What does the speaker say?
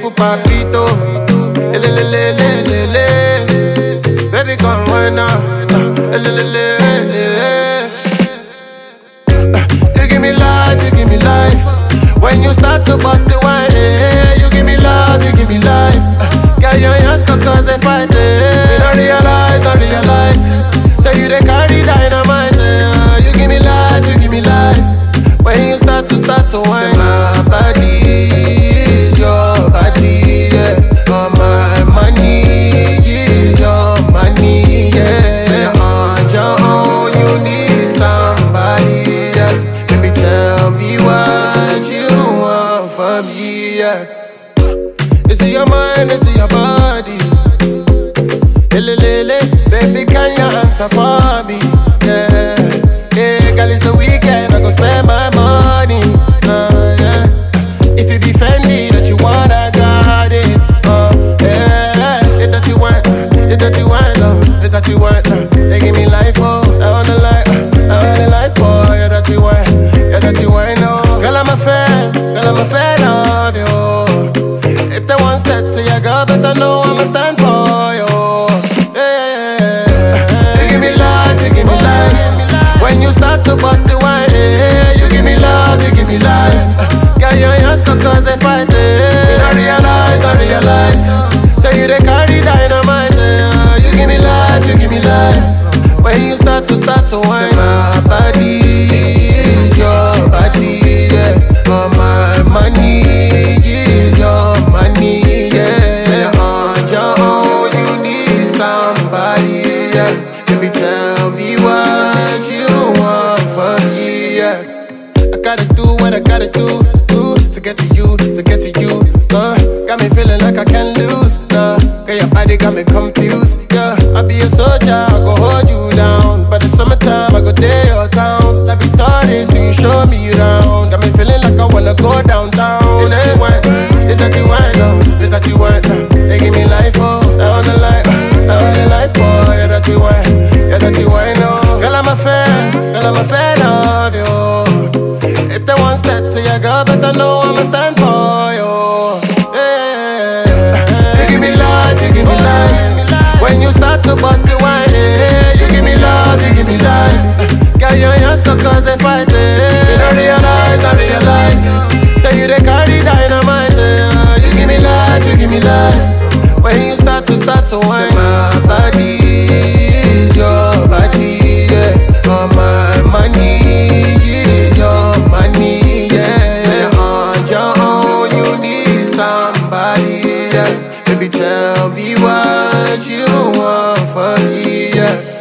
beautiful papito. Elelelelelele. Baby, come right now. Elelelelele. You give me life, you give me life. When you start to bust the wine, you give me love, you give me life. Girl, your hands go cause they fight. I realize. So you they carry dynamite. You give me life, you give me life. When you start to wine, my body is your body, yeah. All my money is your money, yeah. On your own, you need somebody, yeah. Baby, tell me what you want from me, yeah. Is it your mind, is it your body? Baby, can you answer for me? Yeah, yeah, girl, it's the weekend, I go spend my money. Yeah. If you be Fendi that you want, I got it. Yeah, it's that you want, it's that you want, it's that you want. They give me life, oh, I wanna life, oh, yeah, that you want, yeah, that you want, no. Girl, I'm a fan of you. If they want step to your girl, better know I'ma stand for you. When you start to bust the wine, you give me love, you give me life. Girl, your hands go cause they fight. I realize. So you they carry dynamite. You give me life, you give me life. When you start to wine, my body is your body, yeah. All my money is your money, yeah. On your own, you need somebody, yeah. Baby, tell me what you want from me, yeah. I gotta do what I gotta do to get to you, got me feeling like I can't lose, Girl, your body got me confused, yeah. I'll be a soldier, I go hold you down. For the summertime, I go day your town. Like Victoria, so you show me around. Got me feeling like I wanna go downtown. It's that you want, They give me life, oh, I wanna life, oh, yeah, that you want, oh. Girl, I'm a fan of you. If they want step to your girl, better know I'ma stand for you. Yeah. You give me life, you give me life. When you start to bust the wine, you give me love, you give me life. Girl, your hands go cause they fight. I realize. So you they carry dynamite. You give me life, you give me life. When you start to wine, my body is your body, yeah. All my money is your money, yeah. On your own, you need somebody, yeah. Baby, tell me what you want from me, yeah.